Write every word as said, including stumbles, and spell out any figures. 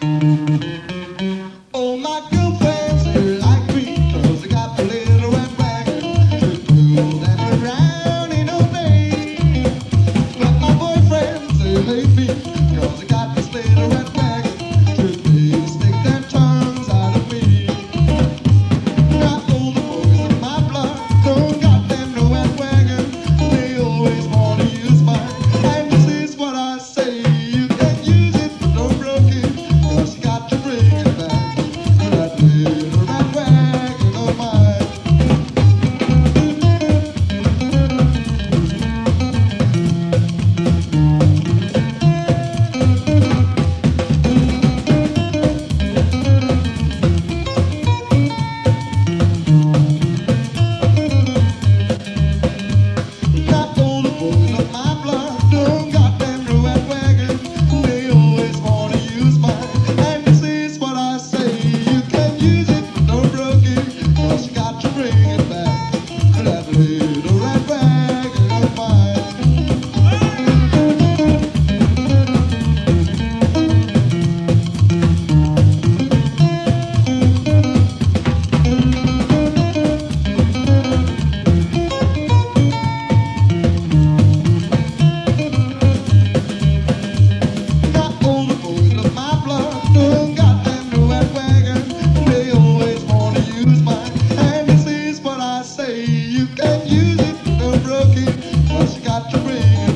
All my girlfriends, they like me 'cause I got the little red wagon to pull them around in all day. But my boyfriends, they hate me 'cause I got this little red wagon to they stick their tongues out of me. Got all the boys in my blood, don't got them no red wagon. They always wanna use mine, and this is what I say: you can use it, but don't broke it, 'cause you got to bring it back to that little red wagon of mine. Got all the boys of my blood, don't got them no red wagon. They always wanna use mine, and this is what I say: you can use it, but don't broke it, 'cause you got to bring it back to that little red wagon of mine. Got all the boys of my blood, don't got them no red wagon. They always wanna use mine, and this is what I say: you can use it, but don't broke it, 'cause you got to bring it